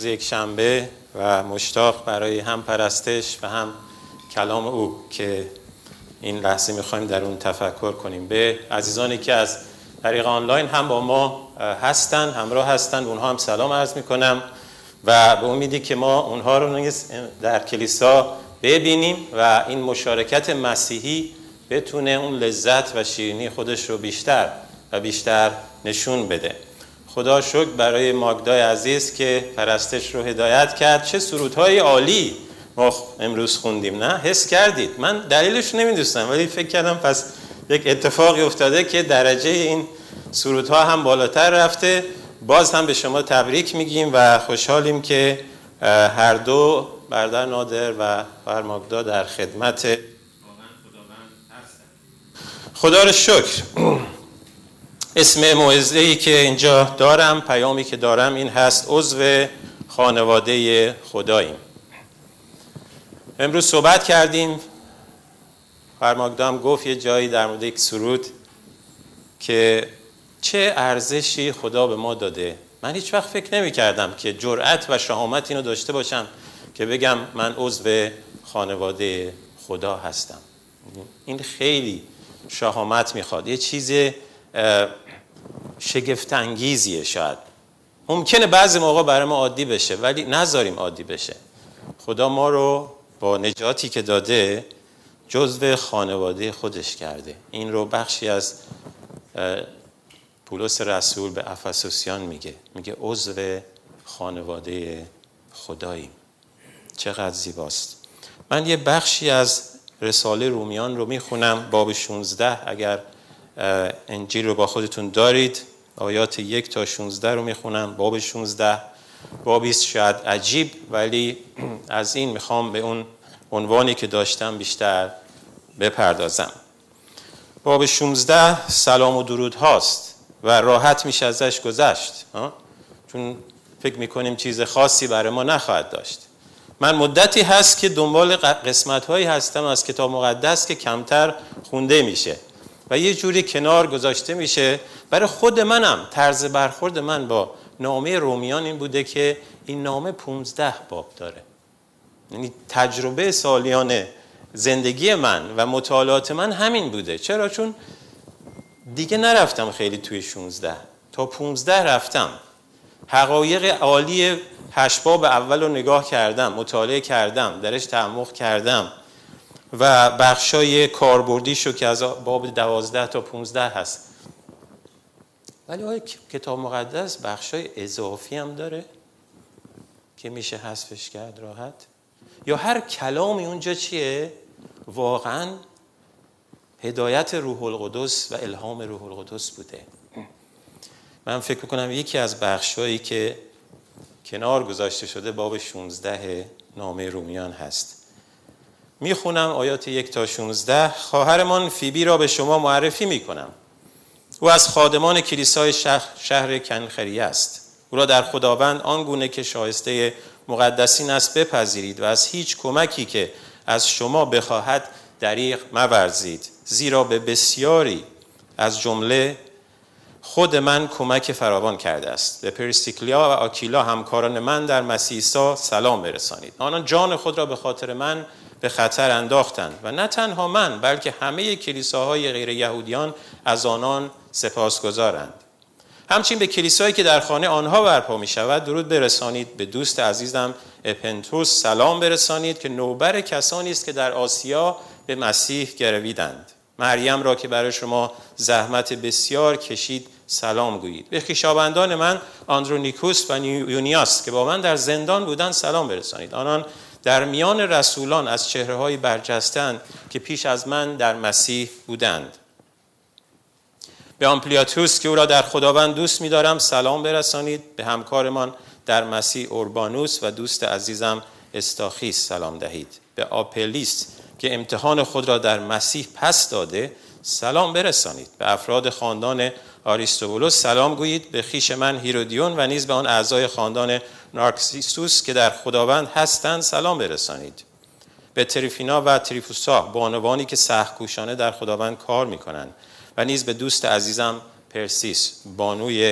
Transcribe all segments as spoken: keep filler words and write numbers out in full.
یک شنبه و مشتاق برای هم پرستش و هم کلام او که این لحظه میخوایم در اون تفکر کنیم. به عزیزانی که از طریق آنلاین هم با ما هستن، همراه هستن، اونها هم سلام عرض میکنم و به امیدی که ما اونها رو در کلیسا ببینیم و این مشارکت مسیحی بتونه اون لذت و شیرینی خودش رو بیشتر و بیشتر نشون بده. خدا شکر برای ماگدای عزیز که پرستش رو هدایت کرد. چه سرودهای عالی ما امروز خوندیم، نه؟ حس کردید؟ من دلیلش نمیدونستم ولی فکر کردم پس یک اتفاقی افتاده که درجه این سرودها هم بالاتر رفته. باز هم به شما تبریک میگیم و خوشحالیم که هر دو برادر نادر و خواهر ماگدا در خدمت واقعا خداوند هستند. خدا رو شکر. اسم موعظه‌ای که اینجا دارم، پیامی که دارم این هست: عضو خانواده خداییم. امروز صحبت کردیم، خواهر ماگدا هم گفت یه جایی در مورد یک سرود که چه ارزشی خدا به ما داده. من هیچ وقت فکر نمی کردم که جرأت و شهامت اینو داشته باشم که بگم من عضو خانواده خدا هستم. این خیلی شهامت میخواد، یه چیز شگفت انگیزیه. شاید ممکنه بعضی موقع برای ما عادی بشه ولی نذاریم عادی بشه. خدا ما رو با نجاتی که داده جزو خانواده خودش کرده. این رو بخشی از پولس رسول به افسوسیان میگه، میگه عضو خانواده خداییم. چقدر زیباست. من یه بخشی از رساله رومیان رو میخونم، باب شانزده. اگر انجیل رو با خودتون دارید، آیات یک تا شانزده رو میخونم. باب شانزده بابیست شاید عجیب ولی از این میخوام به اون عنوانی که داشتم بیشتر بپردازم. باب شانزده سلام و درود هاست و راحت میشه ازش گذشت، چون فکر میکنیم چیز خاصی برای ما نخواهد داشت. من مدتی هست که دنبال قسمت هایی هستم از کتاب مقدس که کمتر خونده میشه و یه جوری کنار گذاشته میشه. برای خود منم طرز برخورد من با نامه رومیان این بوده که این نامه پونزده باب داره. یعنی تجربه سالیانه زندگی من و مطالعات من همین بوده. چرا؟ چون دیگه نرفتم خیلی توی شانزده تا پونزده رفتم. حقایق عالی هشت باب اول رو نگاه کردم، مطالعه کردم، درش تعمق کردم و بخشای کاربردیشو که از باب دوازده تا پونزده هست. ولی آیا کتاب مقدس بخشای اضافی هم داره که میشه حذفش کرد راحت؟ یا هر کلامی اونجا چیه؟ واقعا هدایت روح القدس و الهام روح القدس بوده. من فکر میکنم یکی از بخشایی که کنار گذاشته شده باب شانزده نامه رومیان هست. میخونم آیات یک تا شانزده. خواهرمان فیبی را به شما معرفی میکنم. او از خادمان کلیسای شهر, شهر کنخریه است. او را در خداوند آنگونه که شایسته مقدسین است بپذیرید و از هیچ کمکی که از شما بخواهد دریغ مورزید، زیرا به بسیاری از جمله خود من کمک فراوان کرده است. به پریسکیلا و آکیلا همکاران من در مسیح عیسی سلام برسانید. آنان جان خود را به خاطر من به خطر انداختند و نه تنها من بلکه همه کلیساهای غیر یهودیان از آنان سپاسگزارند. همچنین به کلیسایی که در خانه آنها برپا می شود درود برسانید. به دوست عزیزم اپنتوس سلام برسانید که نوبر کسانی است که در آسیا به مسیح گرویدند. مریم را که برای شما زحمت بسیار کشید سلام گویید. به خویشاوندان من آندرونیکوس و یونیاس که با من در زندان بودند سلام برسانید. آنان در میان رسولان از چهره‌های برجسته‌اند که پیش از من در مسیح بودند. به آمپلیاتوس که او را در خداوند دوست می‌دارم سلام برسانید. به همکارمان در مسیح اوربانوس و دوست عزیزم استاخیس سلام دهید. به آپلیس که امتحان خود را در مسیح پس داده سلام برسانید. به افراد خاندان آریستوبولوس سلام گویید. به خویش من هیرودیون و نیز به آن اعضای خاندان نارکسیسوس که در خداوند هستند سلام برسانید. به تریفینا و تریفوسا بانوانی که سخت‌کوشانه در خداوند کار می‌کنند و نیز به دوست عزیزم پرسیس بانوی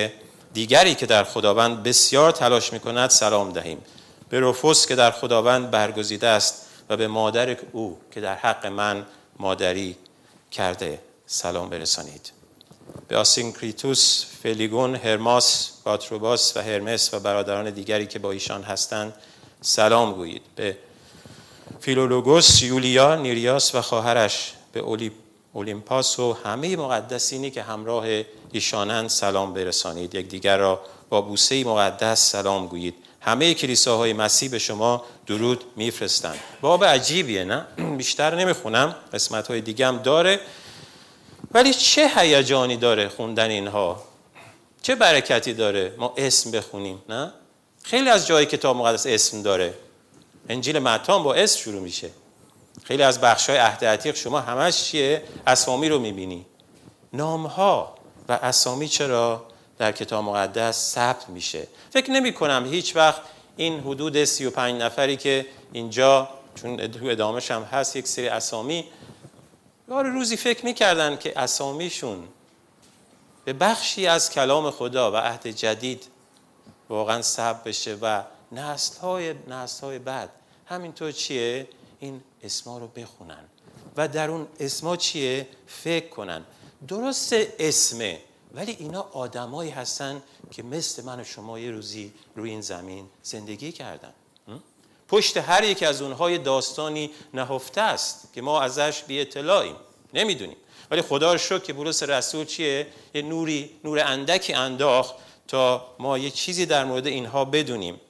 دیگری که در خداوند بسیار تلاش می‌کند سلام دهیم. به روفوس که در خداوند برگزیده است و به مادر او که در حق من مادری کرده سلام برسانید. به آسینکریتوس، فلیگون، هرماس، پاتروباس و هرمس و برادران دیگری که با ایشان هستند سلام گویید. به فیلولوگوس، یولیا، نیریاس و خواهرش، به اولی اولیمپاس و همه مقدسینی که همراه ایشانند سلام برسانید. یکدیگر را با بوسه مقدس سلام گویید. همه کلیساهای مسیح به شما درود میفرستند. باب عجیبیه نه؟ بیشتر نمیخونم، قسمت‌های دیگه هم داره، ولی چه هیجانی داره خوندن اینها، چه برکتی داره ما اسم بخونیم. نه؟ خیلی از جای کتاب مقدس اسم داره. انجیل متی با اسم شروع میشه. خیلی از بخش‌های عهد عتیق شما همش چیه؟ اسامی رو میبینی. نام‌ها و اسامی چرا در کتاب مقدس ثبت میشه؟ فکر نمی کنم هیچ وقت این حدود سی و پنج نفری که اینجا، چون تو ادامهش هم هست یک سری اسامی، یار روزی فکر میکردن که اسامیشون به بخشی از کلام خدا و عهد جدید واقعا ثبت بشه و نسل‌های نسل‌های بعد همینطور چیه؟ این اسما رو بخونن و در اون اسما چیه؟ فکر کنن. درست اسمه، ولی اینا آدمایی هستن که مثل من و شما یه روزی روی این زمین زندگی کردن. پشت هر یک از اونها داستانی نهفته است که ما ازش بی اطلاعیم، نمیدونیم. ولی خدا رو شکر که بولس رسول چیه؟ یه نوری نور اندکی انداخت تا ما یه چیزی در مورد اینها بدونیم.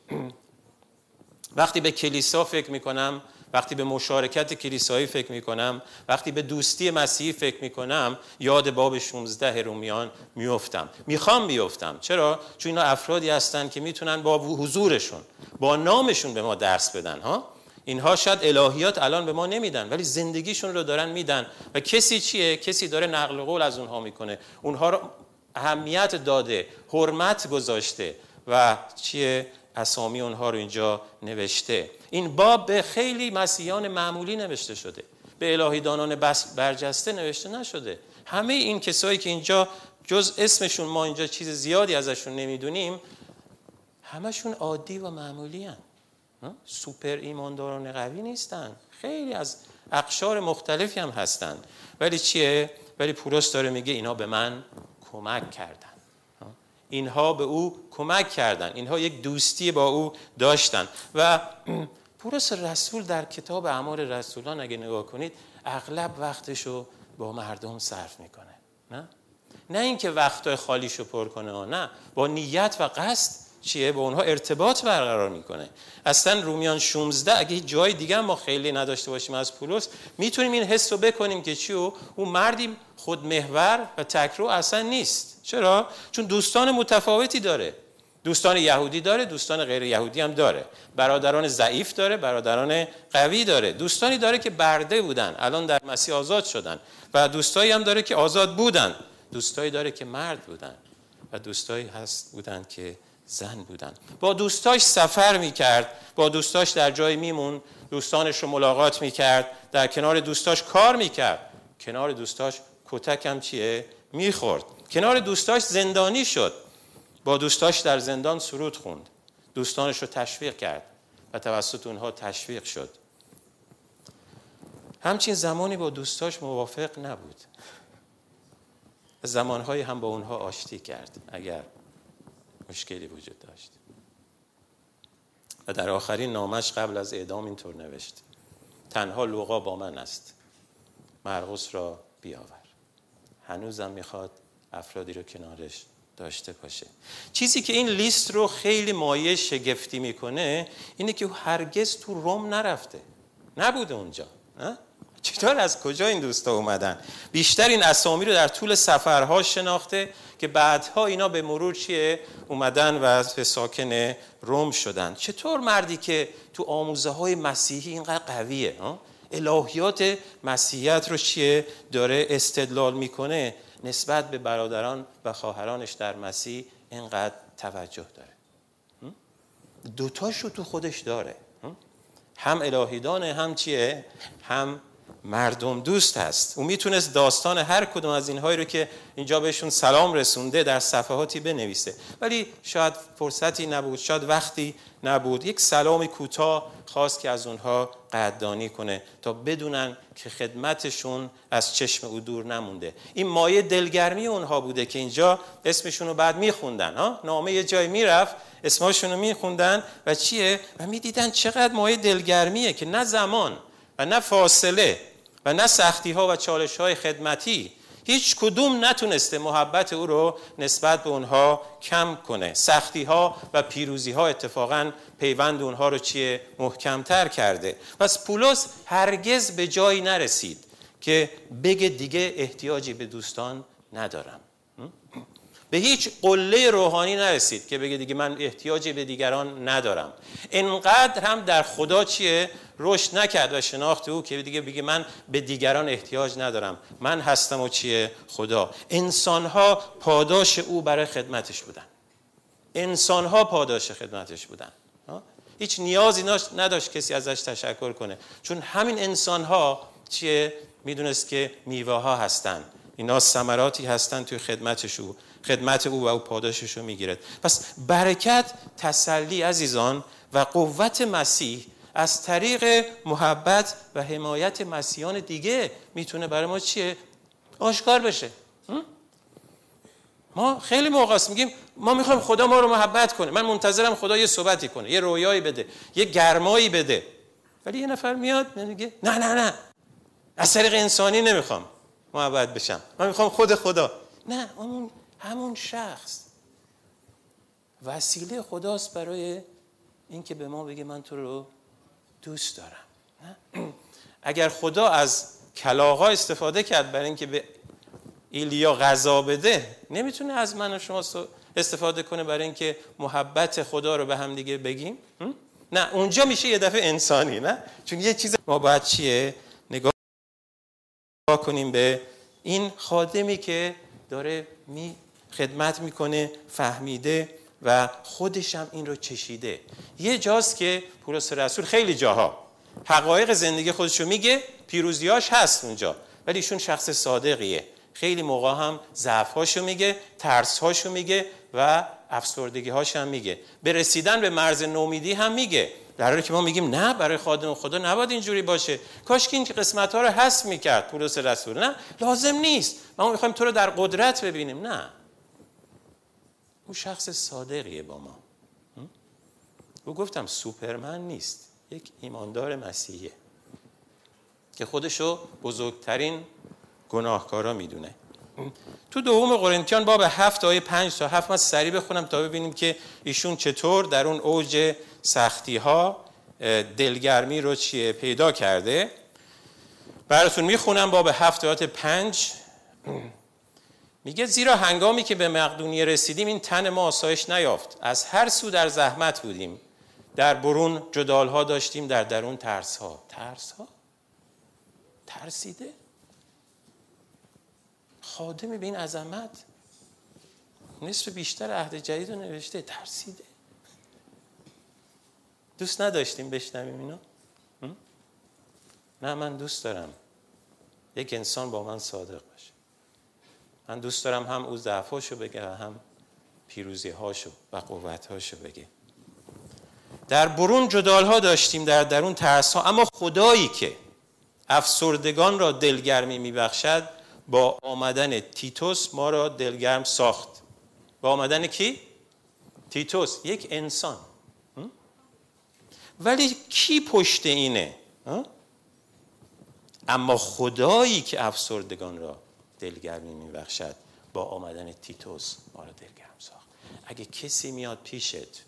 وقتی به کلیسا فکر میکنم، وقتی به مشارکت کلیسایی فکر میکنم، وقتی به دوستی مسیحی فکر میکنم، یاد باب شانزده رومیان میافتم. میخوام بیافتم. چرا؟ چون اینا افرادی هستن که میتونن با حضورشون، با نامشون به ما درس بدن. ها؟ اینها شاید الهیات الان به ما نمیدن، ولی زندگیشون رو دارن میدن و کسی چیه؟ کسی داره نقل قول از اونها میکنه، اونها رو اهمیت داده، حرمت گذاشته و چیه؟ اسامی اونها رو اینجا نوشته. این باب به خیلی مسیحیان معمولی نوشته شده، به الهیدانان برجسته نوشته نشده. همه این کسایی که اینجا جز اسمشون ما اینجا چیز زیادی ازشون نمیدونیم، همشون عادی و معمولی هن. سوپر ایمانداران قوی نیستن، خیلی از اقشار مختلفی هم هستن، ولی چیه؟ ولی پولس داره میگه اینا به من کمک کردن، اینها به او کمک کردن، اینها یک دوستی با او داشتن. و پولس رسول در کتاب اعمال رسولان اگه نگاه کنید اغلب وقتشو با مردم صرف میکنه، نه نه اینکه وقتای خالیشو پر کنه، نه، با نیت و قصد چیه؟ با اونها ارتباط برقرار میکنه. اصلا رومیان شانزده اگه جای دیگه ما خیلی نداشته باشیم از پولس، میتونیم این حس رو بکنیم که چیو؟ اون مردی خودمحور و تکرو اصلا نیست. چرا؟ چون دوستان متفاوتی داره. دوستان یهودی داره، دوستان غیر یهودی هم داره، برادران ضعیف داره، برادران قوی داره، دوستانی داره که برده بودن الان در مسیح آزاد شدن و دوستایی هم داره که آزاد بودن، دوستایی داره که مرد بودن و دوستایی هست بودن که زن بودن. با دوستاش سفر میکرد، با دوستاش در جای میمون، دوستانش رو ملاقات میکرد، در کنار دوستاش کار میکرد، کنار دوستاش کتک هم چیه؟ میخورد، کنار دوستاش زندانی شد، با دوستاش در زندان سرود خوند، دوستانش رو تشویق کرد و توسط اونها تشویق شد. همچین زمانی با دوستاش موافق نبود، زمانهایی هم با اونها آشتی کرد اگر مشکلی وجود داشت. و در آخرین نامش قبل از اعدام اینطور نوشت: تنها لوقا با من است، مرقس را بیاور. هنوزم میخواد افرادی رو کنارش داشته باشه. چیزی که این لیست رو خیلی مایه شگفتی میکنه اینه که هرگز تو روم نرفته، نبوده اونجا. چطور از کجا این دوستا اومدن؟ بیشتر این اسامی رو در طول سفرها شناخته که بعدها اینا به مرور چیه؟ اومدن و به ساکن روم شدن. چطور مردی که تو آموزه های مسیحی اینقدر قویه، الهیات مسیحیت رو چیه؟ داره استدلال میکنه، نسبت به برادران و خواهرانش در مسیح اینقدر توجه داره؟ دوتاشو تو خودش داره، هم الهیدانه، هم چیه؟ هم مردم دوست هست. او میتونست داستان هر کدوم از اینهایی رو که اینجا بهشون سلام رسونده در صفحاتی بنویسه، ولی شاید فرصتی نبود، شاید وقتی نبود. یک سلامی کوتاه خواست که از اونها قدردانی کنه تا بدونن که خدمتشون از چشم او دور نمونده. این مایه دلگرمی اونها بوده که اینجا اسمشون رو بعد میخوندن، ها، نامه یه جای میرفت اسمشون رو میخوندن و چیه و میدیدن چقدر مایه دلگرمیه که نه زمان و نه فاصله و نه سختی ها و چالش های خدمتی هیچ کدوم نتونسته محبت او رو نسبت به اونها کم کنه. سختی ها و پیروزی ها اتفاقاً پیوند اونها رو چیه محکمتر کرده. پس پولس هرگز به جایی نرسید که بگه دیگه احتیاجی به دوستان ندارم. به هیچ قله روحانی نرسید که بگه دیگه من احتیاجی به دیگران ندارم. اینقدر هم در خدا چیه رشد نکرد و شناخت او که دیگه بگه من به دیگران احتیاج ندارم، من هستم و چیه خدا. انسانها پاداش او برای خدمتش بودن. انسانها پاداش خدمتش بودن. هیچ نیازی نداشت کسی ازش تشکر کنه، چون همین انسانها چیه میدونست که میوه ها هستن، اینا ثمراتی هستن توی خدمتش او، خدمت او و او پاداشش رو میگیرد. پس برکت، تسلی عزیزان و قوت مسیح از طریق محبت و حمایت مسیحیان دیگه میتونه برای ما چیه آشکار بشه. ما خیلی موقع است میگیم ما میخوایم خدا ما رو محبت کنه، من منتظرم خدا یه صحبتی کنه، یه رویایی بده، یه گرمایی بده، ولی یه نفر میاد میگه نه نه نه از طریق انسانی نمیخوام محبت بشم، من میخوام خود خدا. نه، همون همون شخص وسیله خداست برای این که به ما بگه من تو رو دوست دارم. نه؟ اگر خدا از کلاغا استفاده کرد برای اینکه به ایلیا غذا بده، نمیتونه از من و شما استفاده کنه برای اینکه محبت خدا رو به هم دیگه بگیم؟ نه، اونجا میشه یه دفعه انسانی. نه، چون یه چیز ما باید چیه نگاه کنیم به این خادمی که داره می خدمت میکنه، فهمیده و خودش هم این رو چشیده. یه جاست که پولس رسول خیلی جاها حقایق زندگی خودش رو میگه، پیروزیاش هست اونجا، ولی ایشون شخص صادقیه. خیلی موقع هم ضعف‌هاشو میگه، ترس‌هاشو میگه و افسردگی‌هاش هم میگه. به رسیدن به مرز نومیدی هم میگه. در حالی که ما میگیم نه، برای خادم خدا نباید اینجوری باشه، کاش که این قسمت‌ها رو حذف میکرد پولس رسول. نه، لازم نیست، ما میخوایم تو رو در قدرت ببینیم. نه، او شخص صادقیه با ما. او گفتم سوپرمن نیست، یک ایماندار مسیحیه که خودشو بزرگترین گناهکارا میدونه. تو دوم قرنتیان باب هفت آیه پنج تا هفت من سریع بخونم تا ببینیم که ایشون چطور در اون اوج سختی ها دلگرمی رو چیه پیدا کرده. براتون میخونم باب هفت آیه پنج. میگه زیرا هنگامی که به مقدونیه رسیدیم این تن ما آسایش نیافت، از هر سو در زحمت بودیم، در برون جدال ها داشتیم، در درون ترس ها. ترس ها؟ ترسیده؟ خادمی به این عظمت نصف بیشتر عهد جدید رو نوشته، ترسیده؟ دوست نداشتیم بشنویم اینو؟ نه، من دوست دارم یک انسان با من صادق باشه. من دوست دارم هم او ضعفاشو بگه و هم پیروزی‌هاشو و قوت‌هاشو بگه. در برون جدال‌ها داشتیم، در درون ترس‌ها، اما خدایی که افسردگان را دلگرمی می‌بخشد با آمدن تیتوس ما را دلگرم ساخت. با آمدن کی؟ تیتوس، یک انسان. ولی کی پشت اینه؟ اما خدایی که افسردگان را دلگرمی میبخشد با آمدن تیتوس ما را دلگرم ساخت. اگه کسی میاد پیشت،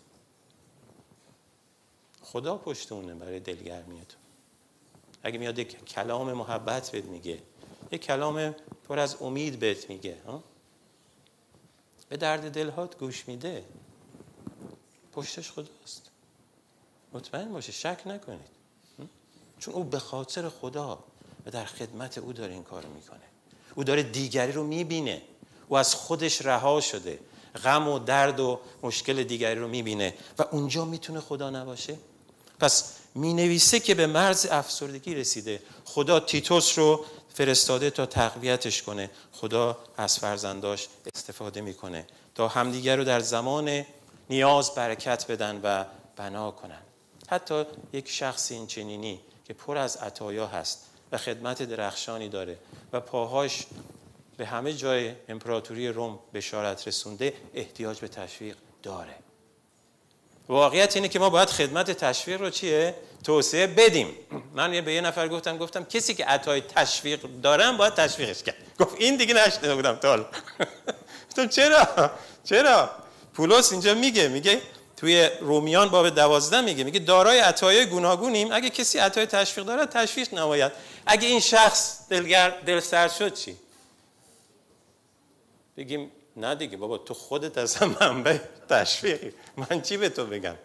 خدا پشت اونه برای دلگرمی تو. اگه میاد یک کلام محبت بهت میگه، یک کلام پر از امید بهت میگه، ها؟ به درد دلهات گوش میده، پشتش خداست. مطمئن باشه، شک نکنید، چون او به خاطر خدا و در خدمت او داره این کارو میکنه. او داره دیگری رو میبینه، او از خودش رها شده، غم و درد و مشکل دیگری رو میبینه و اونجا میتونه خدا نباشه. پس می نویسه که به مرز افسردگی رسیده. خدا تیتوس رو فرستاده تا تقویتش کنه. خدا از فرزنداش استفاده میکنه تا همدیگر رو در زمان نیاز برکت بدن و بنا کنن. حتی یک شخص این چنینی که پر از عطایا هست و خدمت درخشانی داره و پاهاش به همه جای امپراتوری روم بشارت رسونده، احتیاج به تشویق داره. واقعیت اینه که ما باید خدمت تشویق رو چیه؟ توسعه بدیم. من به یه نفر گفتم گفتم کسی که عطای تشویق دارن باید تشویقش کرد. گفت این دیگه نشنیده بودم تا حالا. گفتم چرا؟ چرا؟ پولس اینجا میگه میگه توی رومیان باب دوازده میگه میگه دارای عطایای گوناگونیم، اگه کسی عطای تشویق داره تشویق نماید. اگه این شخص دلگر دلسرد شد چی؟ بگیم نه دیگه بابا تو خودت اصلا منبع تشویقی، من چی به تو بگم؟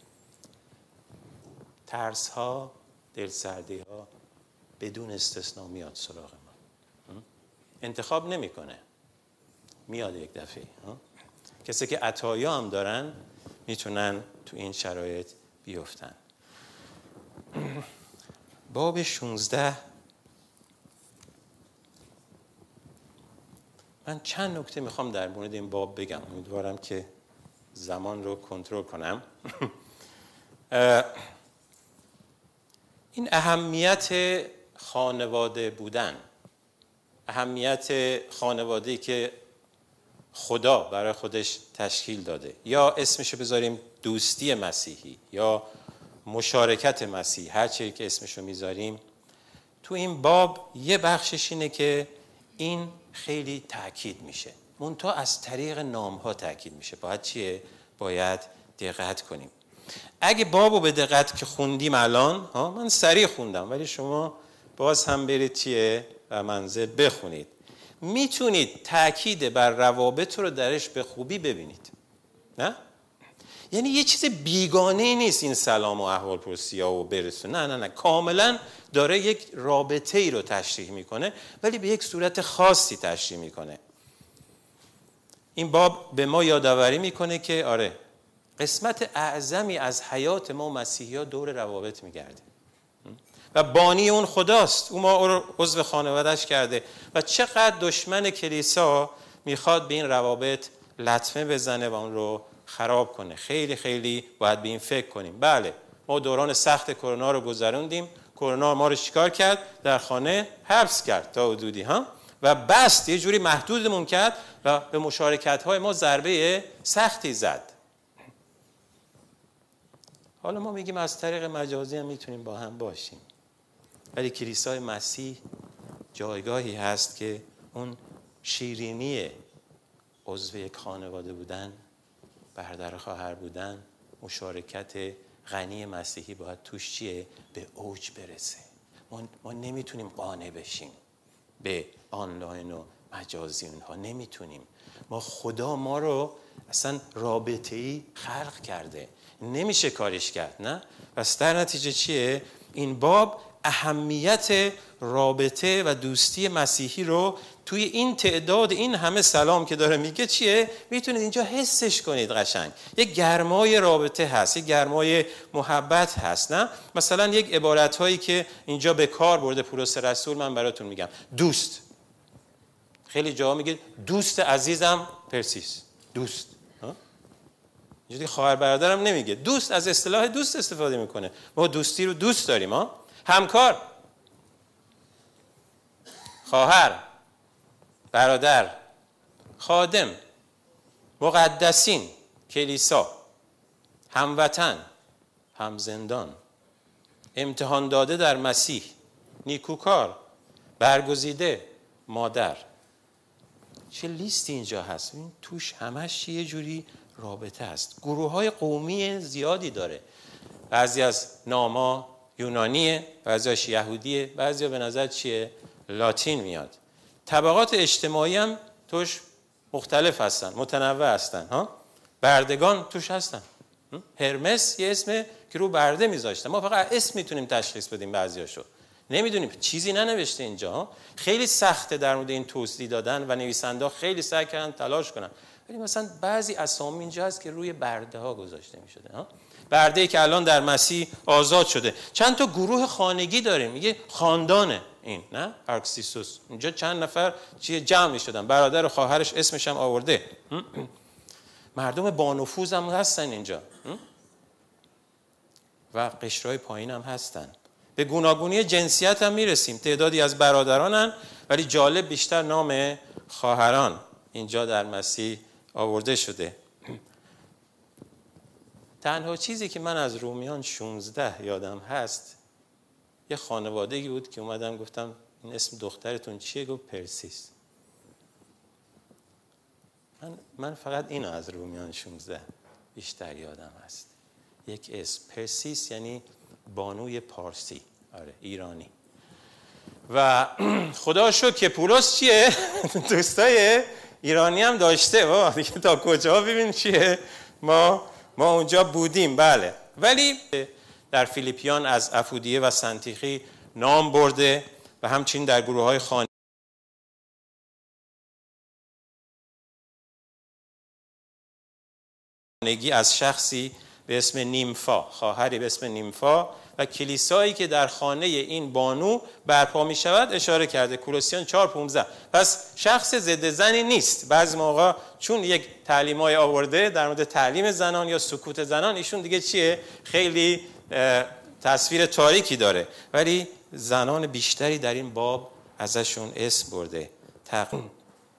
ترس ها، دلسردی ها بدون استثناء میاد سراغ ما. انتخاب نمیکنه، میاد یک دفعه. کسی که عطایا هم دارن میتونن تو این شرایط بیفتن. باب شانزده، من چند نکته میخوام در مورد این باب بگم، امیدوارم که زمان رو کنترل کنم. این اهمیت خانواده بودن، اهمیت خانواده‌ای که خدا برای خودش تشکیل داده، یا اسمشو بذاریم دوستی مسیحی یا مشارکت مسیحی، هر چیزی که اسمشو میذاریم، تو این باب یه بخشش اینه که این خیلی تأکید میشه، منتها از طریق نام‌ها تأکید میشه. باید چیه؟ باید دقت کنیم. اگه بابو به دقت که خوندیم الان، ها من سریع خوندم ولی شما باز هم برید چیه و منزل بخونید، میتونید تأکید بر روابط رو درش به خوبی ببینید. نه؟ یعنی یه چیز بیگانه نیست این سلام و احوال پرسی ها و برسون، نه نه نه، کاملا داره یک رابطه ای رو تشریح میکنه ولی به یک صورت خاصی تشریح میکنه. این باب به ما یادآوری میکنه که آره قسمت اعظمی از حیات ما مسیحی ها دور روابط میگرده و بانی اون خداست. او ما رو عضو خانواده‌اش کرده و چقدر دشمن کلیسا میخواد به این روابط لطمه بزنه و اون رو خراب کنه. خیلی خیلی باید به این فکر کنیم. بله ما دوران سخت کرونا رو گذروندیم، کرونا ما رو چیکار کرد؟ در خانه حبس کرد تا حدودی ها و بست، یه جوری محدودمون کرد و به مشارکت‌های ما ضربه سختی زد. حالا ما میگیم از طریق مجازی هم میتونیم با هم باشیم، ولی کلیسای مسیح جایگاهی هست که اون شیرینی عضو یک خانواده بودن، برادر خواهر بودن، مشارکت غنی مسیحی باید توش چیه؟ به اوج برسه. ما, ما نمیتونیم قانع بشیم به آنلاین و مجازی، اونها نمیتونیم. ما خدا ما رو اصلا رابطه‌ای خلق کرده، نمیشه کارش کرد. نه؟ پس در نتیجه چیه؟ این باب اهمیت رابطه و دوستی مسیحی رو توی این تعداد این همه سلام که داره میگه چیه؟ میتونید اینجا حسش کنید قشنگ. یک گرمای رابطه هست، یک گرمای محبت هست. نه؟ مثلا یک عبارت هایی که اینجا به کار برده پولس رسول، من براتون میگم. دوست، خیلی جاها میگه دوست عزیزم پرسیس، دوست. اینجوری خواهر برادرم نمیگه، دوست از اصطلاح دوست استفاده میکنه. ما دوستی رو دوست داریم. ها همکار، خواهر، برادر، خادم، مقدسین، کلیسا، هموطن، همزندان، امتحان داده در مسیح، نیکوکار، برگزیده، مادر. چه لیستی اینجا هست؟ این توش همش یه جوری رابطه است. گروه های قومی زیادی داره. بعضی از ناما یونانیه، بعضیش یهودیه، بعضی به نظر چیه؟ لاتین میاد. طبقات اجتماعی هم توش مختلف هستن، متنوع هستن. ها بردگان توش هستن. هرمس یه اسم که رو برده میذاشتن، ما فقط اسم میتونیم تشخیص بدیم، بعضیاشو نمیدونیم، چیزی ننوشته اینجا. خیلی سخته در مورد این توضیح دادن و نویسنده خیلی سعی کردن تلاش کنن، ولی مثلا بعضی اسامی اینجا هست که روی برده ها گذاشته میشده. ها برده‌ای که الان در مسیح آزاد شده. چند تا گروه خانگی داریم، میگه خاندانه این، نه پارکسیسوس. اینجا چند نفر چیه جمع شدن، برادر و خواهرش اسمش هم آورده. مردم با نفوذ هم هستن اینجا و قشرهای پایین هم هستن. به گوناگونی جنسیت هم میرسیم. تعدادی از برادرانن، ولی جالب بیشتر نام خواهران اینجا در مسیح آورده شده. تنها چیزی که من از رومیان شانزده یادم هست، یه خانوادگی بود که اومدم گفتم این اسم دخترتون چیه؟ گفت پرسیس. من, من فقط اینو از رومیان شانزده بیشتر یادم هست. یک اسم پرسیس یعنی بانوی پارسی، آره ایرانی. و خدا شکر که پولس چیه؟ دوستای ایرانی هم داشته. وا دیگه تا کجا ببین چیه؟ ما ما اونجا بودیم. بله، ولی در فیلیپیان از افودیه و سنتیخی نام برده و همچنین در گروه‌های خانگی از شخصی به اسم نیمفا، خواهری به اسم نیمفا و کلیسایی که در خانه این بانو برپا می شود اشاره کرده. کولوسیان چهار پانزده. پس شخص ضد زنی نیست. بعضی موقع چون یک تعلیمای آورده در مورد تعلیم زنان یا سکوت زنان، ایشون دیگه چیه؟ خیلی تصویر تاریکی داره، ولی زنان بیشتری در این باب ازشون اسم برده. تقریبا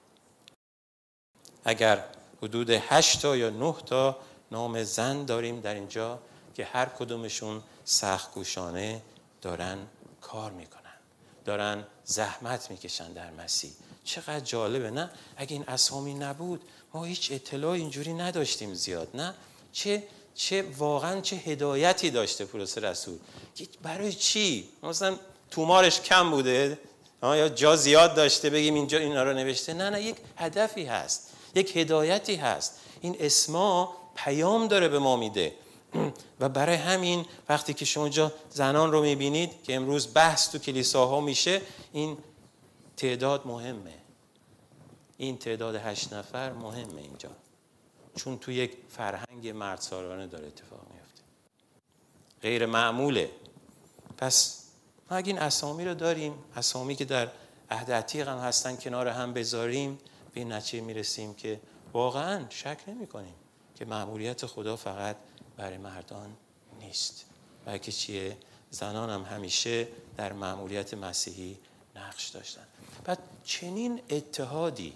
اگر حدود هشت تا یا نه تا نام زن داریم در اینجا که هر کدومشون سخت‌کوشانه دارن کار میکنن، دارن زحمت میکشن در مسیح. چقدر جالبه، نه؟ اگه این اسامی نبود ما هیچ اطلاع اینجوری نداشتیم زیاد، نه؟ چه چه واقعا چه هدایتی داشته پولس رسول. برای چی؟ مثلا تومارش کم بوده یا جا زیاد داشته بگیم اینجا اینا رو نوشته؟ نه نه، یک هدفی هست، یک هدایتی هست. این اسما پیام داره به ما میده و برای همین وقتی که شما جا زنان رو میبینید که امروز بحث تو کلیساها میشه، این تعداد مهمه. این تعداد هشت نفر مهمه اینجا، چون تو یک فرهنگ مردسالارانه داره اتفاق میفته، غیر معموله. پس ما اگه این اسامی رو داریم، اسامی که در عهد عتیق هم هستن، کنار هم بذاریم، به این نتیجه میرسیم که واقعا شک نمی کنیم که مأموریت خدا فقط برای مردان نیست، بلکه چیه؟ زنان هم همیشه در مأموریت مسیحی نقش داشتن. بعد چنین اتحادی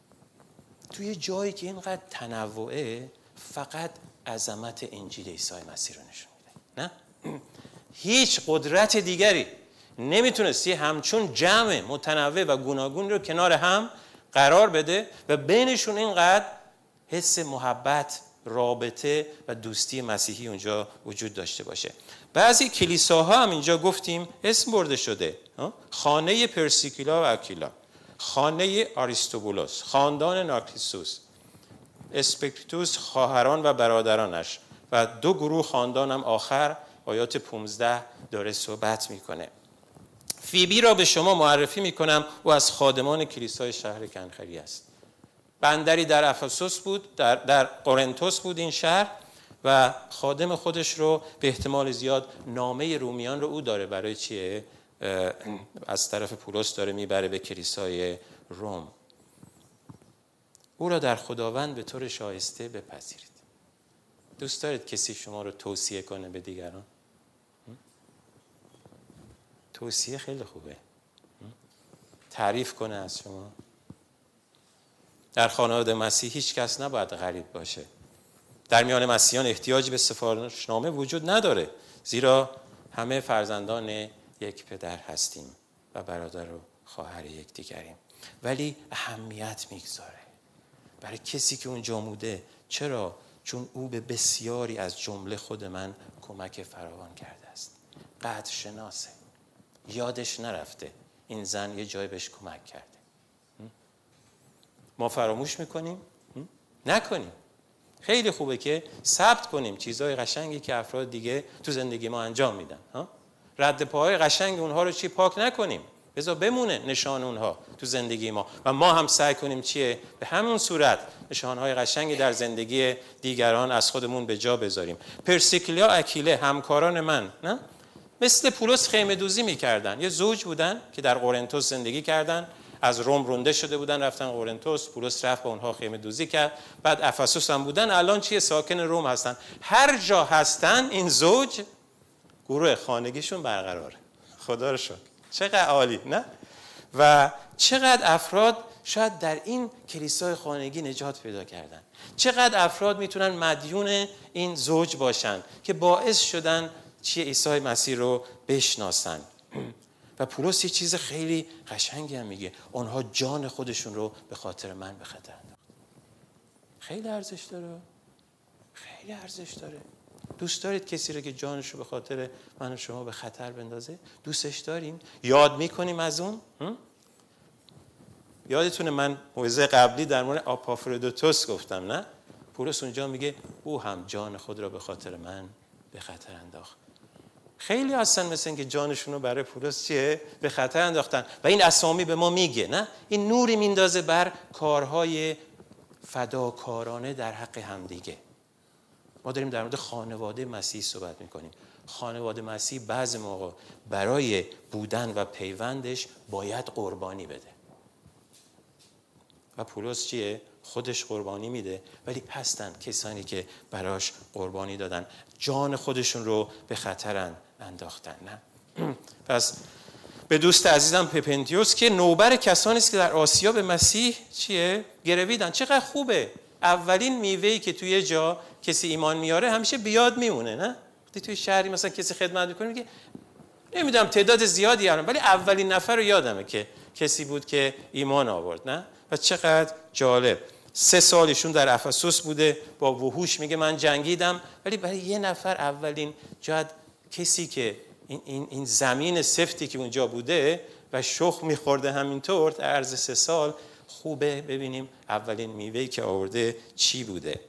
توی جایی که اینقدر تنوعه فقط عظمت انجیل عیسی مسیح رو نشون میده، نه؟ هیچ قدرت دیگری نمیتونستی همچون جمع متنوع و گوناگون رو کنار هم قرار بده و بینشون اینقدر حس محبت، رابطه و دوستی مسیحی اونجا وجود داشته باشه. بعضی کلیساها هم اینجا گفتیم اسم برده شده، خانه پرسیکیلا و اکیلا، خانه آریستوبولوس، خاندان نارکیسوس، اسپکتوس خواهران و برادرانش و دو گروه خاندان هم آخر آیات پانزده داره صحبت میکنه. فیبی را به شما معرفی میکنم، او از خادمان کلیسای شهر کنخری است. بندری در افسوس بود، در, در قرنتوس بود این شهر، و خادم خودش رو به احتمال زیاد نامه رومیان رو او داره برای چیه؟ از طرف پولس داره میبره به کلیسای روم. او را در خداوند به طور شایسته بپذیرید. دوست دارید کسی شما رو توصیه کنه به دیگران؟ توصیه خیلی خوبه. تعریف کنه از شما. در خانواده مسیح هیچ کس نباید غریب باشه. در میان مسیحیان احتیاجی به سفارشنامه وجود نداره، زیرا همه فرزندان یک پدر هستیم و برادر و خواهر یک دیگریم. ولی اهمیت میگذاره برای کسی که اونجا موده. چرا؟ چون او به بسیاری از جمله خود من کمک فراوان کرده است. قدر شناسه، یادش نرفته این زن یه جای بهش کمک کرده. ما فراموش میکنیم؟ نکنیم. خیلی خوبه که ثبت کنیم چیزهای قشنگی که افراد دیگه تو زندگی ما انجام میدن. رد پاهای قشنگ اونها رو چی پاک نکنیم، بذار بمونه نشان اونها تو زندگی ما و ما هم سعی کنیم چیه؟ به همون صورت نشانهای قشنگی در زندگی دیگران از خودمون به جا بذاریم. پرسیکلیا اکیله همکاران من نه؟ مثل پولس خیمه دوزی میکردن. یه زوج بودن که در قرنتوس زندگی کردن، از روم رونده شده بودن رفتن قرنتوس، پولس رفت با اونها خیمه دوزی کرد. بعد افسوس هم بودن، الان چیه؟ ساکن روم هستن. هر جا هستن این زوج گروه خانگیشون برقراره. خدا رو شکر. چقدر عالی نه؟ و چقدر افراد شاید در این کلیسای خانگی نجات پیدا کردن. چقدر افراد میتونن مدیون این زوج باشن که باعث شدن چیه؟ عیسی مسیح رو بشناسن. و پولس یه چیز خیلی قشنگی هم میگه، اونها جان خودشون رو به خاطر من به خطر انداختن. خیلی ارزش داره. خیلی ارزش داره. دوست دارید کسی رو که جانش رو به خاطر من و شما به خطر بندازه؟ دوستش داریم؟ یاد میکنیم از اون؟ یادتونه من موعظه قبلی در مورد آپافرودیتوس گفتم نه؟ پولس اونجا میگه او هم جان خود را به خاطر من به خطر انداخت. خیلی هستن مثل این که جانشون رو برای پولس چیه؟ به خطر انداختن و این اسامی به ما میگه نه؟ این نوری میندازه بر کارهای فداکارانه در حق همدیگه. ما داریم در مورد خانواده مسیح صحبت میکنیم. خانواده مسیح بعضی موقع برای بودن و پیوندش باید قربانی بده و پولس چیه؟ خودش قربانی میده، ولی هستن کسانی که براش قربانی دادن، جان خودشون رو به خطر انداختن نه؟ پس به دوست عزیزم پپنتیوس که نوبر کسانی است که در آسیا به مسیح چیه؟ گرویدن. چقدر خوبه. اولین میوه‌ای که توی جا کسی ایمان میاره همیشه بیاد میمونه نه؟ وقتی توی شهری مثلا کسی خدمت میکنه میگه نمیدونم تعداد زیادی هستن ولی اولین نفر رو یادمه که کسی بود که ایمان آورد نه؟ و چقدر جالب. سه سالشون در افسوس بوده، با وحوش میگه من جنگیدم، ولی برای یه نفر اولین جاد کسی که این, این, این زمین سفتی که اونجا بوده و شخم میخورده همینطور در عرض سه سال، خوبه ببینیم اولین میوهی که آورده چی بوده.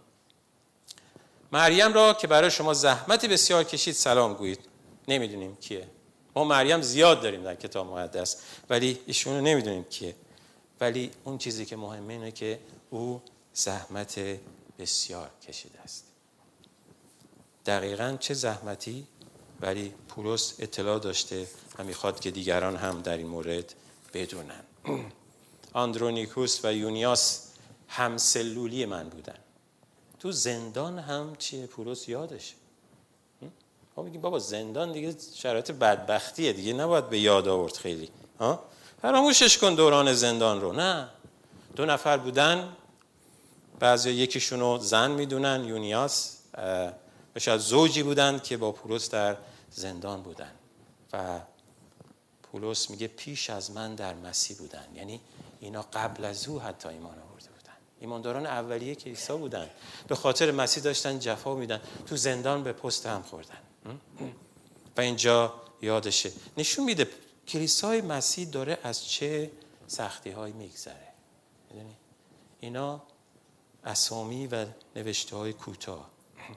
مریم را که برای شما زحمتی بسیار کشید سلام گویید. نمیدونیم کیه. ما مریم زیاد داریم در کتاب مقدس ولی ایشونو نمیدونیم کیه. ولی اون چیزی که مهمه اینه که او زحمت بسیار کشیده است. دقیقاً چه زحمتی؟ ولی پولس اطلاع داشته و میخواد که دیگران هم در این مورد بدونن. آندرونیکوس و یونیاس همسلولی من بودن. تو زندان هم چیه؟ پولس یادشه. ما میگیم بابا زندان دیگه شرایط بدبختیه دیگه، نباید به یاد آورد خیلی. ها؟ فراموشش کن دوران زندان رو. نه، دو نفر بودن، بعضی یکیشونو زن میدونن، یونیاس و شاید زوجی بودن که با پولس در زندان بودن و پولس میگه پیش از من در مسیح بودن، یعنی اینا قبل از او حتی ایمان آورده بودن، ایمانداران اولیه کلیسا بودن، به خاطر مسیح داشتن جفا میدن، تو زندان به پست هم خوردن و اینجا یادشه. نشون میده کلیسای مسیح داره از چه سختی هایی میگذره. میدونی اینا اسامی و نوشته های کوتاه.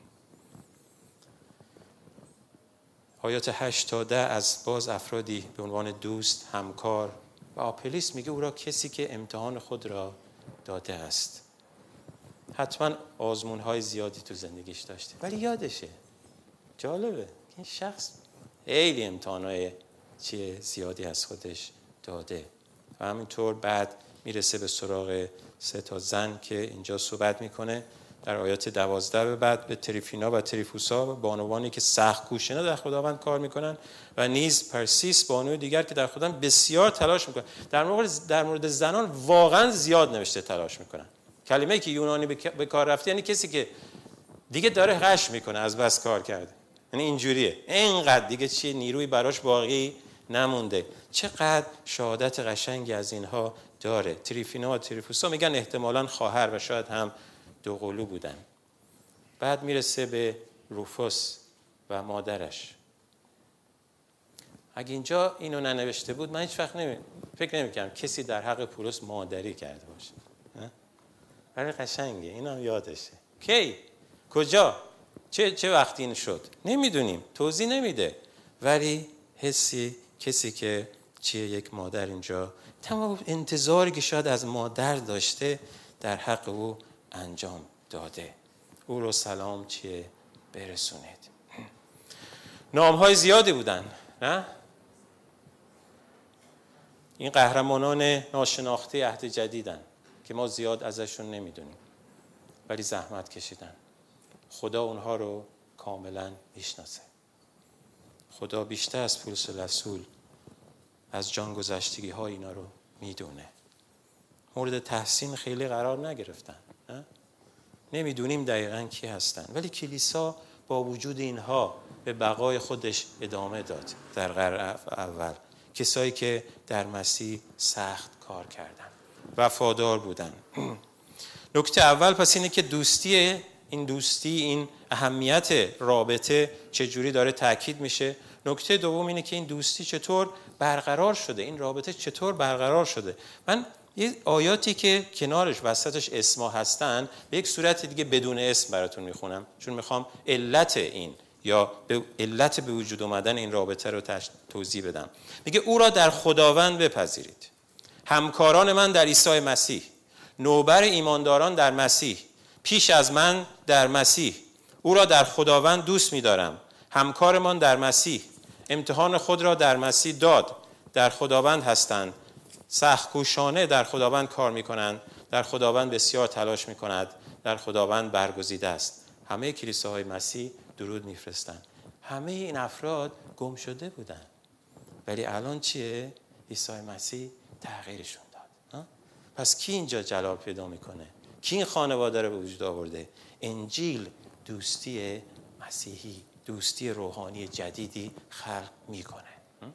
آیات هشت تا ده از باز افرادی به عنوان دوست، همکار و آپلیس میگه او را کسی که امتحان خود را داده است. حتما آزمون های زیادی تو زندگیش داشته ولی یادشه. جالبه این شخص خیلی امتحان های چیه زیادی از خودش داده و همینطور بعد میرسه به سراغ سه تا زن که اینجا صحبت میکنه در آیات دوازده به بعد به تریفینا و تریفوسا، بانوانی که سخت کوشنه در خداوند کار میکنن و نیز پرسیس، بانوی دیگر که در خداوند بسیار تلاش میکنن. در مورد در مورد زنان واقعا زیاد نوشته تلاش میکنن. کلمه‌ای که یونانی به کار رفته یعنی کسی که دیگه داره غش میکنه از بس کار کرده، یعنی اینجوریه، اینقدر دیگه چیه نیروی براش باقی نمونده. چقدر شهادت قشنگی از اینها داره. تریفینا و تریفوسا میگن احتمالاً خواهر و شاید هم دو قلو بودن. بعد میرسه به روفوس و مادرش. اگه اینجا اینو ننوشته بود من هیچ وقت نمی... فکر نمی‌کردم کسی در حق پولس مادری کرده باشه. ولی قشنگه، اینم یادشه. کی؟ کجا؟ چه چه وقتی این شد؟ نمیدونیم، توضیح نمیده. ولی حسی کسی که چیه یک مادر اینجا تمام انتظاری که شاید از مادر داشته در حق او انجام داده. او رو سلام چیه برسونید. نام‌های زیادی بودن، نه؟ این قهرمانان ناشناخته عهد جدیدن که ما زیاد ازشون نمیدونیم، ولی زحمت کشیدن. خدا اونها رو کاملا میشناسه. خدا بیشتر از پولس رسول از جان گذشتگی ها اینا رو میدونه. مورد تحسین خیلی قرار نگرفتن، نه؟ نمیدونیم دقیقاً کی هستن، ولی کلیسا با وجود اینها به بقای خودش ادامه داد. در قرن اول کسایی که در مسیح سخت کار کردن، وفادار بودن. نکته اول پس اینه که دوستی، این دوستی، این اهمیت رابطه چجوری داره تاکید میشه. نکته دوم اینه که این دوستی چطور برقرار شده، این رابطه چطور برقرار شده. من یه آیاتی که کنارش وسطش اسما هستن به یک صورت دیگه بدون اسم براتون میخونم، چون میخوام علت این یا به علت به وجود آمدن این رابطه رو توضیح بدم. میگه او را در خداوند بپذیرید، همکاران من در عیسی مسیح، نوبر ایمانداران در مسیح، پیش از من در مسیح. او را در خداوند دوست می‌دارم، همکارمان در مسیح، امتحان خود را در مسیح داد، در خداوند هستند، سخت کوشانه در خداوند کار می‌کنند، در خداوند بسیار تلاش می‌کند، در خداوند برگزیده است. همه کلیساهای مسیح درود می‌فرستند. همه این افراد گم شده بودند، ولی الان چیه؟ عیسی مسیح تغییرشون داد. پس کی اینجا جلال پیدا میکنه؟ کی این خانواده رو به وجود آورده؟ انجیل دوستی مسیحی، دوستی روحانی جدیدی خلق میکنه.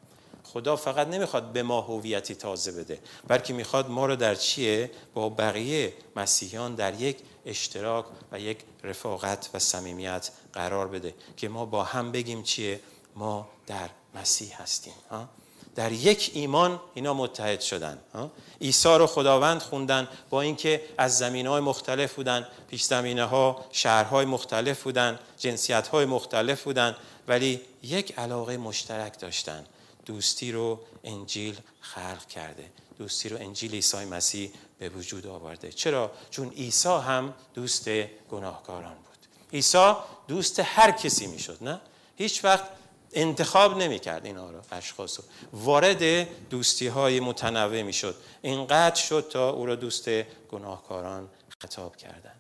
خدا فقط نمیخواد به ما هویتی تازه بده، بلکه میخواد ما رو در چیه؟ با بقیه مسیحیان در یک اشتراک و یک رفاقت و صمیمیت قرار بده که ما با هم بگیم چیه؟ ما در مسیح هستیم. ها؟ در یک ایمان اینا متحد شدن. عیسی رو خداوند خوندن، با اینکه از زمینه‌های مختلف بودن، پیش زمینه‌ها، شهرهای مختلف بودن، جنسیت‌های مختلف بودن، ولی یک علاقه مشترک داشتن. دوستی رو انجیل خلق کرده. دوستی رو انجیل عیسی مسیح به وجود آورده. چرا؟ چون عیسی هم دوست گناهکاران بود. عیسی دوست هر کسی میشد، نه؟ هیچ وقت انتخاب نمی کرد اینا رو، اشخاص رو. وارد دوستی های متنوع می شد. اینقدر شد تا او را دوست گناهکاران خطاب کردن.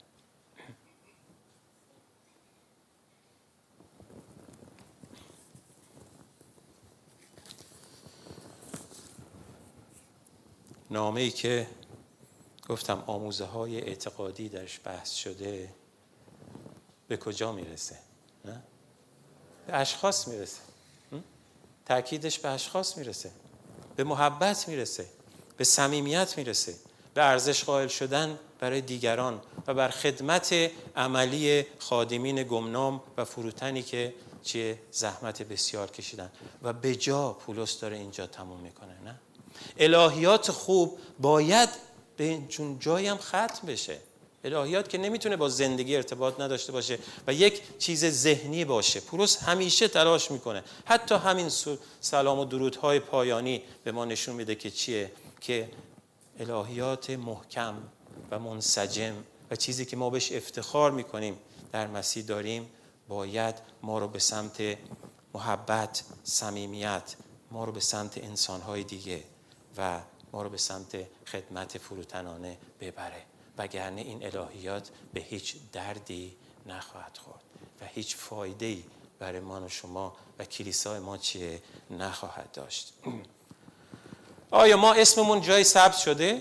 نامه ای که گفتم آموزه های اعتقادی درش بحث شده به کجا میرسه؟ نه؟ به اشخاص میرسه. تأکیدش به اشخاص میرسه، به محبت میرسه، به صمیمیت میرسه، به ارزش قائل شدن برای دیگران و بر خدمت عملی خادمین گمنام و فروتنی که چه زحمت بسیار کشیدن و به جا پولس داره اینجا تموم میکنه. نه؟ الهیات خوب باید به چون جایی هم ختم بشه. الهیات که نمیتونه با زندگی ارتباط نداشته باشه و یک چیز ذهنی باشه. پولس همیشه تلاش میکنه، حتی همین سلام و درودهای پایانی به ما نشون میده که چیه؟ که الهیات محکم و منسجم و چیزی که ما بهش افتخار میکنیم در مسیح داریم باید ما رو به سمت محبت، صمیمیت، ما رو به سمت انسانهای دیگه و ما رو به سمت خدمت فروتنانه ببره، وگرنه این الهیات به هیچ دردی نخواهد خورد و هیچ فایده‌ای برای من و شما و کلیسای ما چیه نخواهد داشت. آیا ما اسممون جای ثبت شده؟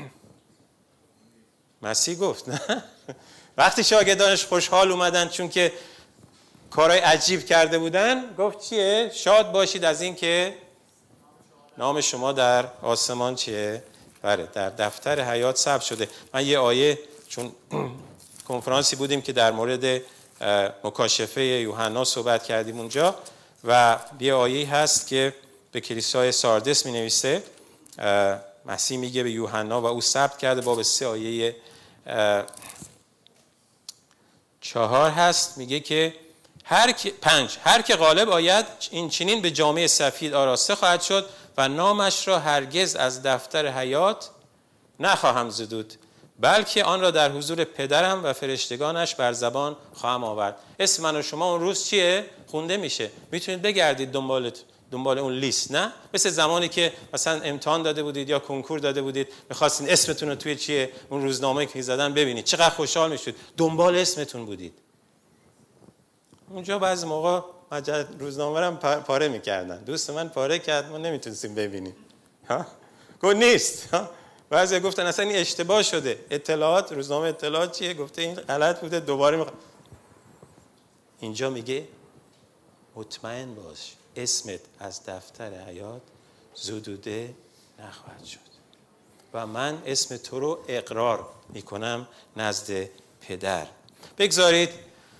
مسیح گفت نه. وقتی شاگردانش خوشحال اومدن چون که کارهای عجیب کرده بودن، گفت چیه؟ شاد باشید از این که نام شما در آسمان چیه؟ بله، در دفتر حیات ثبت شده. من یه آیه، چون کنفرانسی بودیم که در مورد مکاشفه یوحنا صحبت کردیم اونجا و یه آیه هست که به کلیسای ساردس می نویسه، مسیح میگه به یوحنا و او ثبت کرده، باب سه آیه چهار هست، میگه که هر که پنج هر که غالب آید این چنین به جامعه سفید آراسته خواهد شد و نامش را هرگز از دفتر حیات نخواهم زدود، بلکه آن را در حضور پدرم و فرشتگانش بر زبان خواهم آورد. اسم من و شما اون روز چیه؟ خونده میشه. میتونید بگردید دنبال دنبال اون لیست، نه؟ مثل زمانی که مثلا امتحان داده بودید یا کنکور داده بودید، می‌خواستین اسمتون رو توی چیه اون روزنامه‌ای که زدن ببینید، چقدر خوشحال میشید دنبال اسمتون بودید. اونجا بعضی موقع مجله روزنامه رو پاره می‌کردن. دوست من پاره کرد، ما نمیتونستیم ببینیم. ها؟ گفت نیست. ها؟ بعضی گفتن اصلا این اشتباه شده. اطلاعات روزنامه اطلاعات چیه؟ گفته این غلط بوده، دوباره می... اینجا میگه مطمئن باش اسمت از دفتر حیات زدوده نخواهد شد و من اسم تو رو اقرار میکنم نزد پدر. بگذارید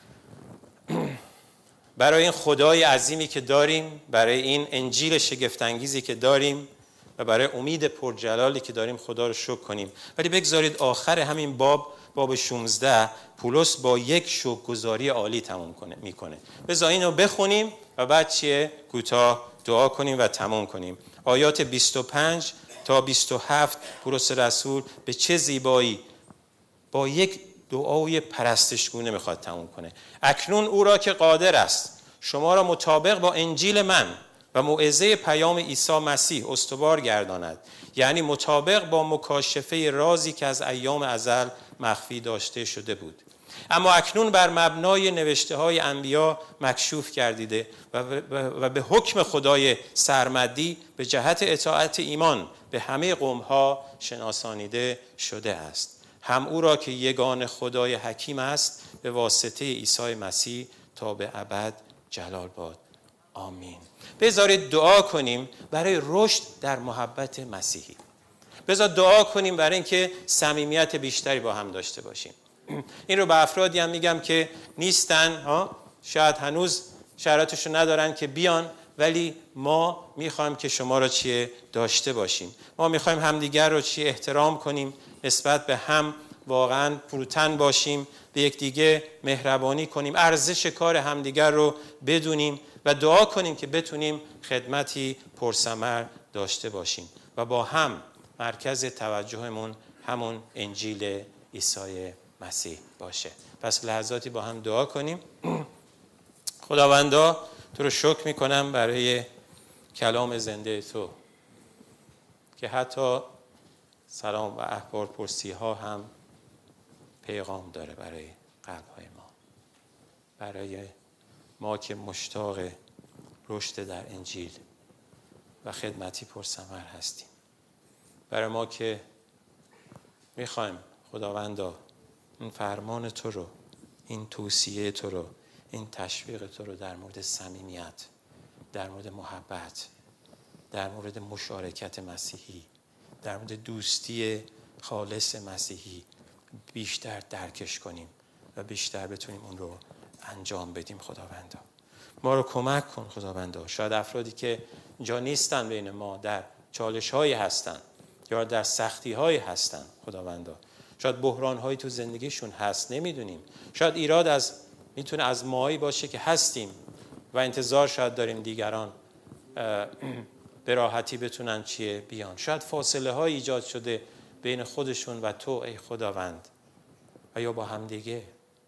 برای این خدای عظیمی که داریم، برای این انجیل شگفت‌انگیزی که داریم و برای امید پرجلالی که داریم خدا رو شکر کنیم. ولی بگذارید آخر همین باب، باب شانزده، پولس با یک شکرگزاری عالی تموم کنه میکنه. بذار اینو بخونیم و بعد چیه کوتاه دعا کنیم و تموم کنیم. آیات بیست و پنج تا بیست و هفت پولس رسول به چه زیبایی با یک دعای پرستشگونه میخواد تموم کنه. اکنون او را که قادر است شما را مطابق با انجیل من و موعظه پیام عیسی مسیح استوار گرداند، یعنی مطابق با مکاشفه رازی که از ایام ازل مخفی داشته شده بود، اما اکنون بر مبنای نوشته های انبیا مکشوف گردیده و, و به حکم خدای سرمدی به جهت اطاعت ایمان به همه قوم ها شناسانیده شده است. هم او را که یگان خدای حکیم است به واسطه عیسی مسیح تا به ابد جلال باد. آمین. بذارید دعا کنیم برای رشد در محبت مسیحی. بذار دعا کنیم برای اینکه صمیمیت بیشتری با هم داشته باشیم. این رو به افرادی هم میگم که نیستن، ها شاید هنوز شرایطشو ندارن که بیان، ولی ما میخوایم که شما را چیه داشته باشیم. ما میخوایم همدیگر رو چیه احترام کنیم، نسبت به هم واقعا فروتن باشیم، به یکدیگه مهربانی کنیم، ارزش کار همدیگر رو بدونیم و دعا کنیم که بتونیم خدمتی پرثمر داشته باشیم و با هم مرکز توجهمون همون انجیل عیسی مسیح باشه. پس لحظاتی با هم دعا کنیم. خداوندا تو رو شکر میکنم برای کلام زنده تو که حتی سلام و اخبار پرسی ها هم پیغام داره برای قلب های ما، برای ما که مشتاق رشد در انجیل و خدمتی پرثمر هستیم، برای ما که میخوایم خداوندا این فرمان تو رو، این توصیه تو رو، این تشویق تو رو در مورد صمیمیت، در مورد محبت، در مورد مشارکت مسیحی، در مورد دوستی خالص مسیحی بیشتر درکش کنیم و بیشتر بتونیم اون رو انجام بدیم. خداوندا ما رو کمک کن. خداوندا شاید افرادی که اینجا نیستن بین ما در چالش هایی هستن یا در سختی هایی هستن، خداوندا شاید بحران هایی تو زندگیشون هست، نمیدونیم، شاید ایراد از میتونه از مایی باشه که هستیم و انتظار شاید داریم دیگران به راحتی بتونن چیه بیان، شاید فاصله های ایجاد شده بین خودشون و تو ای خداوند و یا با هم دیگه،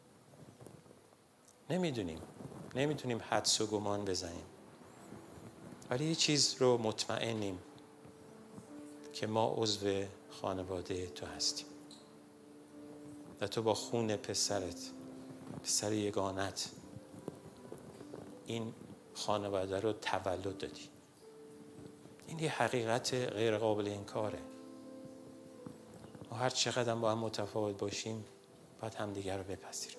نمیدونیم، نمیتونیم حدس و گمان بزنیم، ولی یه چیز رو مطمئنیم که ما عضو خانواده تو هستیم و تو با خون پسرت، پسر یگانت، این خانواده رو تولد دادی. این یه حقیقت غیر قابل انکاره. ما هر چقدر با هم متفاوت باشیم باید هم دیگر رو بپذیریم.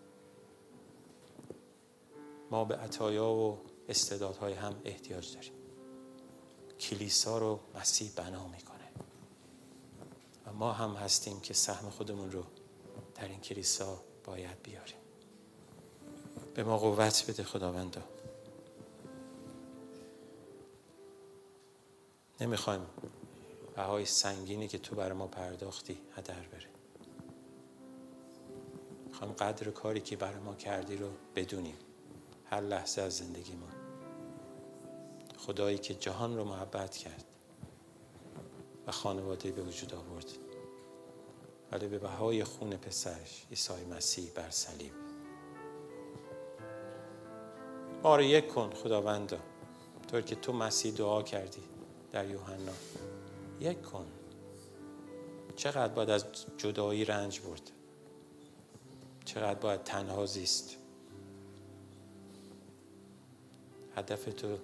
ما به عطایا و استعدادهای هم احتیاج داریم. کلیسا رو مسیح بنا میکنه و ما هم هستیم که سهم خودمون رو در این کلیسا باید بیاریم. به ما قوت بده خداوندا. نمیخوایم بهای سنگینی که تو برای ما پرداختی هدر بره. میخوایم قدر کاری که برای ما کردی رو بدونیم هر لحظه از زندگی ما. خدایی که جهان رو محبت کرد و خانواده به وجود آورد، ولی به بهای خون پسرش عیسی مسیح بر صلیب. ما رو یک کن خداوندا، طور که تو مسیح دعا کردی در یوحنا. یک کن. چقدر باید از جدایی رنج برد، چقدر باید تنها زیست. هدف تو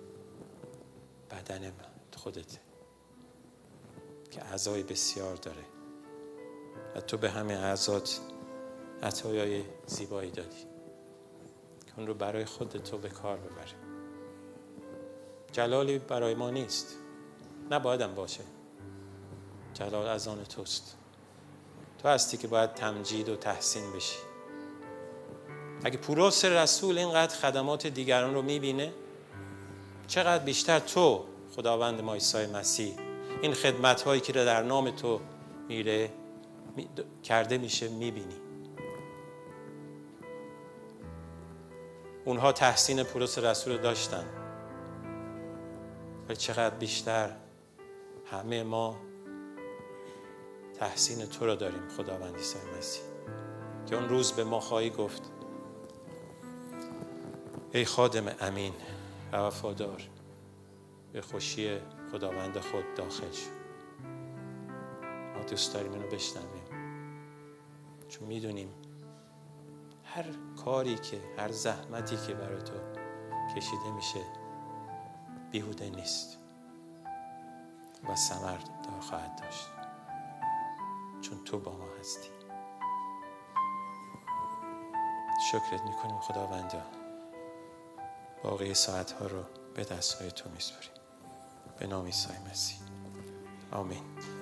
بدن خودته که اعضای بسیار داره و تو به همه اعضات عطایای زیبایی دادی که اون رو برای خودت تو به کار ببره. جلالی برای ما نیست، نبایدم باشه. جلال از آن توست. تو هستی که باید تمجید و تحسین بشی. اگه پولس رسول اینقدر خدمات دیگران رو میبینه، چقدر بیشتر تو خداوند ما عیسی مسیح این خدمت هایی که در نام تو میره می کرده میشه میبینی. اونها تحسین پولس رسول رو داشتن، ولی چقدر بیشتر همه ما تحسین تو رو داریم خداوند عیسی مسیح، که اون روز به ما خواهی گفت ای خادم امین و وفادار، به خوشی خداوند خود داخل شو. ما دوست داریم اینو بشنویم، چون میدونیم هر کاری که هر زحمتی که برای تو کشیده میشه بیهوده نیست و ثمر خواهد داشت، چون تو با ما هستی. شکرت میکنیم خداوندا. باقی ساعتها رو به دستهای تو میسپاریم. به نام عیسی مسیح. آمین.